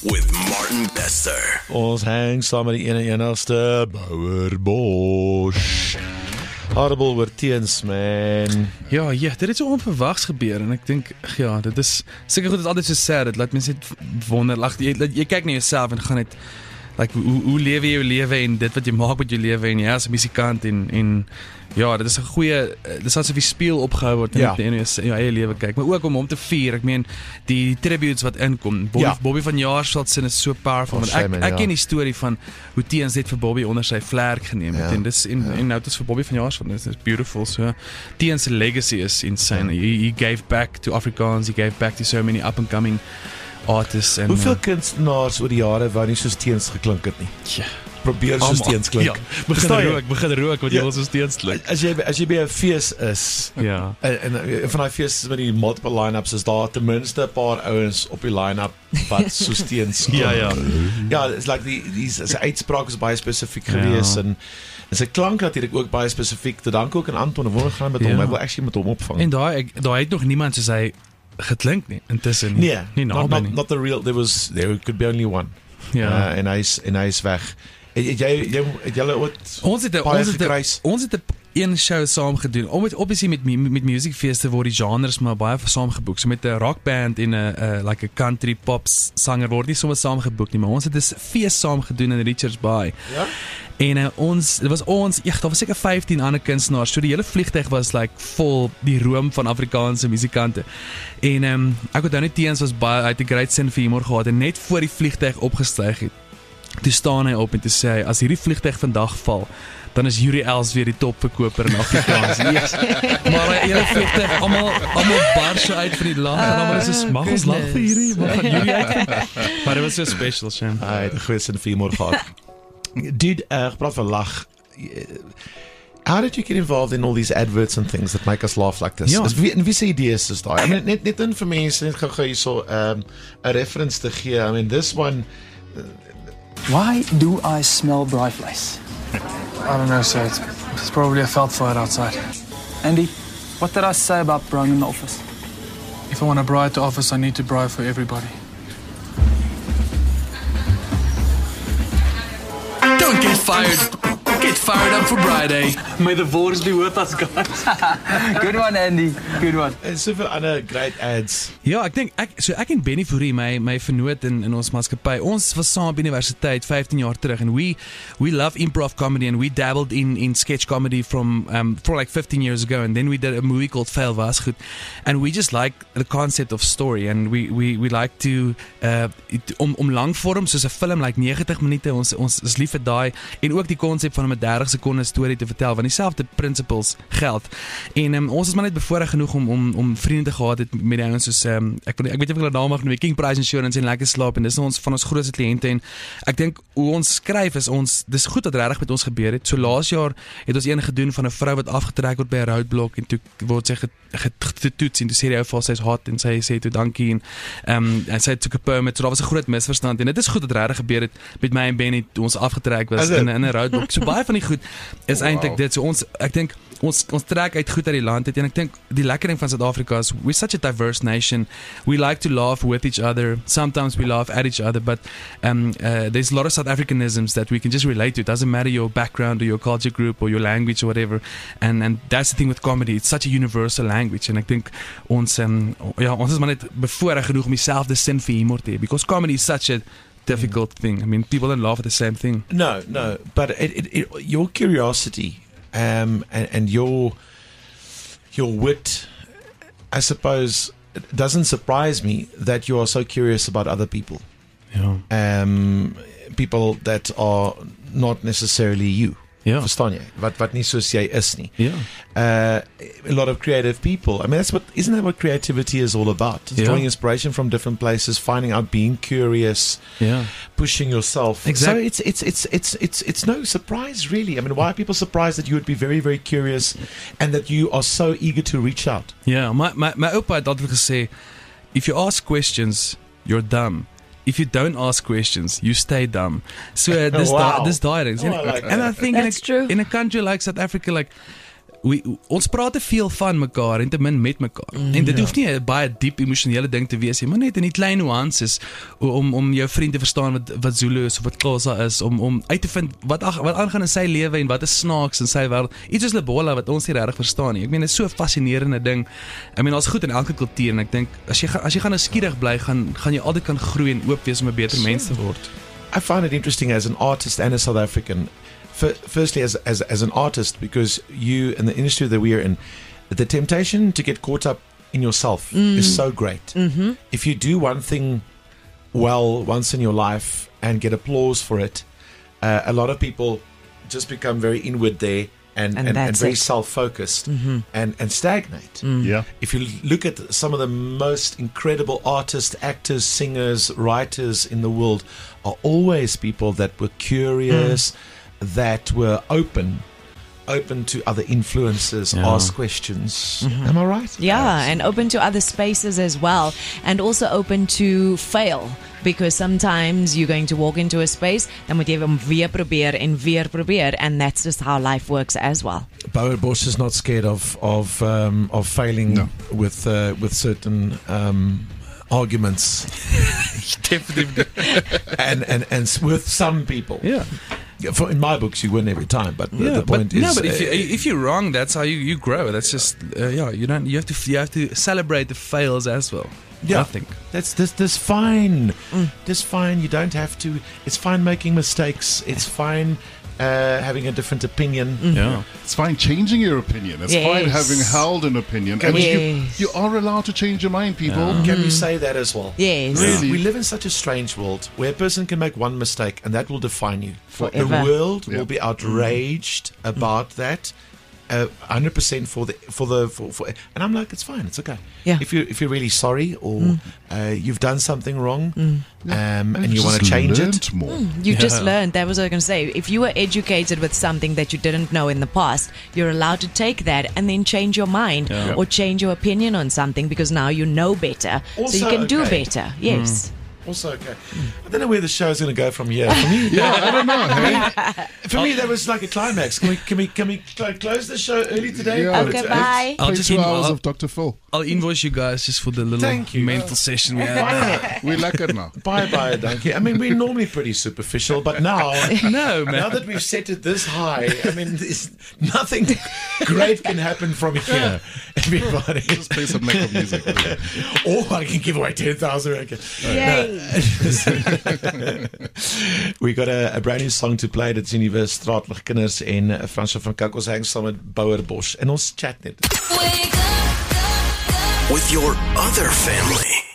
with Martin Bester. Ons hang saam met die enigste Bouwer Bosch. Horrible oor teens, man. Ja, dit het so onverwags gebeur en ek dink, ja, dit is seker goed, dit is altyd so sad, dit laat mense net wonder, jy kyk na jouself en gaan net, like, hoe lewe jy jou lewe en dit wat jy maak met jou lewe en jy as 'n musikant en ja, dit is 'n goeie, dit is asof die spieël opgehou word en jy jou eie lewe kyk, maar ook om hom te vier, ek meen, die tributes wat inkom, Bobby van Jaarsveld sin is so powerful, want ek ken die storie van hoe Teens net vir Bobby onder sy vlerk geneem het, en dis, en nou het is vir Bobby van Jaarsveld, dit is beautiful, so, Teens' legacy is insane, he gave back to Afrikaans, he gave back to so many up-and-coming artists. En, hoeveel kunstenaars oor die jare wou nie soos Teens geklink het nie? Ja. Probeer soos Teens klink. Ja, begin rook wat jy wil soos Teens klink. As jy by 'n fees is, en van daai fees met die multiple line-ups is daar ten minste 'n paar ouens op die line-up wat soos Teens klink. Ja, it's like sy uitspraak is baie spesifiek gewees en sy klank natuurlik ook baie spesifiek. Te dank ook aan Anton, wonder gaan met hom, ek wil actually met hom opvang. En daai het nog niemand soos hy geklink nie, intussen nie. Nee, not the real, there could be only one. En hy is weg. Het julle ooit ons het een show saam gedoen. Obviously met musiekfeeste word die genres maar baie saamgeboek. So met 'n rockband en 'n like 'n country pop sanger word nie sommer saamgeboek nie, maar ons het 'n fees saam gedoen in Richards Bay. Ja. En dit was daar was seker 15 ander kunstenaars. So die hele vliegtuig was like vol die room van Afrikaanse musikante. En ek onthou net Teens was baie uit 'n great sin vir humor gehad en net voor die vliegtuig opgestyg het. Toe staan hy op en toe sê hy, as hierdie vliegtuig vandag val, dan is Yuri Els weer die topverkoper in Afrikaans. Yes. Maar hy hele vliegtuig, almal bars uit vir die lag, en almal is mag ons lag vir Yuri, mag gaan Yuri uit. Maar dit was so special, Sham. Hy het 'n goeie sin vir humor gehad. Dude, praat van lag. How did you get involved in all these adverts and things that make us laugh like this? En wie se idees is daai? I mean, net in vir mense, net gou hierso 'n reference te gee. I mean, this one... Why do I smell braaivleis? I don't know, sir. It's probably a veld fire outside. Andy, what did I say about brewing in the office? If I want to braai at the office, I need to braai for everybody. Don't get fired. Get fired up for Braai Day. May the wars be with us, guys. Good one, Andy. Good one. En soveel ander great ads. Ja, ek dink ek en Benny Fourie, my vernoot in ons maatskappy. Ons was saam op universiteit 15 jaar terug and we love improv comedy and we dabbled in sketch comedy from for like 15 years ago, and then we did a movie called Fail Was Goed, and we just like the concept of story, and we like to om lang vorm soos 'n film like 90 minute, ons is lief vir daai, en ook die konsep van 'n 30 sekonde storie te vertel, want dieselfde principles geld. En ons is maar net bevoorreg genoeg om vriende te gehad het met die ouens soos ek weet nie of ek hulle naam mag noem, King Price Insurance en Lekker Slaap, en dis ons van ons grootste kliënte, en ek dink hoe ons skryf is dis goed dat regtig met ons gebeur het. So laas jaar het ons een gedoen van 'n vrou wat afgetrek word by 'n roadblock, en toe word sy getoets en toe sê die ou vir sy's hot en sy sê toe dankie en sy took a permit, so daar was 'n groot misverstand, en dit is goed dat regtig gebeur het met my en Benny toe ons afgetrek was in 'n roadblock. So baie van die goed is eintlik dit. So ek dink ons trek uit goed uit die land uit, en ek dink die lekker ding van Suid-Afrika is we're such a diverse nation. We like to laugh with each other. Sometimes we laugh at each other, but there's a lot of South Africanisms that we can just relate to. It doesn't matter your background or your culture group or your language or whatever. And that's the thing with comedy. It's such a universal language, en ek dink ons is maar net bevoorreg genoeg om dieselfde sin vir humor te hê, because comedy is such a difficult thing. I mean, people don't laugh at the same thing. No, but your curiosity and your wit, I suppose, it doesn't surprise me that you are so curious about other people. Yeah. People that are not necessarily you. Ja. Verstaan jy? Wat nie soos jy is nie. Ja. A lot of creative people. I mean, isn't that what creativity is all about? It's drawing inspiration from different places, finding out, being curious, pushing yourself. Exactly. So it's no surprise really. I mean, why are people surprised that you would be very, very curious and that you are so eager to reach out? Ja, my oupa het altyd gesê, if you ask questions, you're dumb. If you don't ask questions, you stay dumb. So this diet, and I think That's true. In a country like South Africa, like ons praat te veel van mekaar en te min met mekaar. En dit hoef nie 'n baie diep emosionele ding te wees nie, maar net in die klein nuances om jou vriend te verstaan wat Zulu is of wat Xhosa is, om uit te vind wat aangaan in sy lewe en wat is snaaks in sy wêreld. Iets soos Lebola wat ons nie regtig verstaan nie. Ek meen dit is so 'n fascinerende ding. Ek meen ons goed in elke kultuur en ek dink as jy gaan nuuskierig bly, gaan jy altyd kan groei en oop wees om 'n beter mens te word. I find it interesting as an artist and a South African. Firstly, as an artist, because you in the industry that we are in, the temptation to get caught up in yourself is so great. If you do one thing well once in your life and get applause for it, a lot of people just become very inward there and very self-focused and stagnate. Yeah. If you look at some of the most incredible artists, actors, singers, writers in the world are always people that were curious, that were open to other influences, ask questions. Am I right? Yeah, and open to other spaces as well, and also open to fail. Because sometimes you're going to walk into a space, dan moet jy hom weer probeer, and that's just how life works as well. Bouwer Bosch is not scared of failing with certain arguments. Definitely. and with some people. Yeah. In my books, you win every time, but the point is. No, but if you're wrong, that's how you grow. That's just you have to celebrate the fails as well. Yeah, I think that's fine. That's fine. You don't have to. It's fine making mistakes. It's fine having a different opinion. Yeah, it's fine changing your opinion. It's fine having held an opinion. And you are allowed to change your mind, people. Can we say that as well? Yes. Really? We live in such a strange world where a person can make one mistake and that will define you. Forever. The world will be outraged about that. 100% for and I'm like, it's fine, it's okay. Yeah. If you're really sorry or you've done something wrong and you want to change it, more. You just learned. That was what I was going to say. If you were educated with something that you didn't know in the past, you're allowed to take that and then change your mind or change your opinion on something because now you know better, also, so you can do better. Yes. Also, okay. I don't know where the show's going to go from here. For me, I don't know. Hey? For me, that was like a climax. Can we close the show early today? Yeah. Okay, bye. I'll just 2 hours of Dr. Phil. I'll invoice you guys just for the little mental session we had. We like it now. Bye, donkey. I mean, we're normally pretty superficial, but now, No, man. now that we've set it this high, I mean, there's nothing great can happen from here. Everybody, Just play some makeup music. or I can give away 10,000. Okay. Yay. We got a brand new song to play. Dit's Universe Straatlig Kinders en Fransjo van Kyk. Ons hang saam met Bouwer Bosch en ons chat net. With your other family.